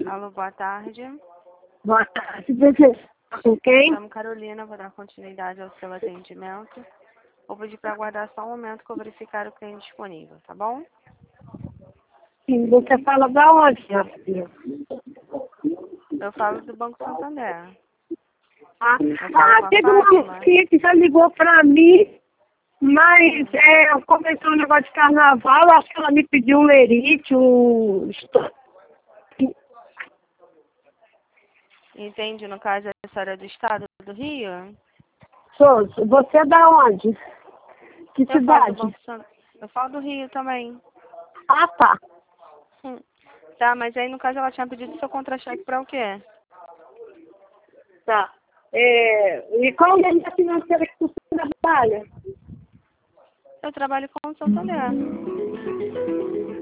Alô, boa tarde. Boa tarde, você com quem? Chamo Carolina, vou dar continuidade ao seu atendimento. Vou pedir para aguardar só um momento que eu verificar o cliente disponível, tá bom? Sim, você fala da onde, minha filha? Eu falo do Banco Santander. Teve uma mocinha que já ligou pra mim, mas começou um negócio de carnaval, acho que ela me pediu um lerite, Entende, no caso, a história do estado do Rio? Souza, você é da onde? Que Eu falo do cidade? Banco Santander. Eu falo do Rio também. Ah, tá. Tá, mas aí no caso ela tinha pedido seu contra-cheque para o quê? Tá. E qual é a financeira que você trabalha? Eu trabalho com o Santander.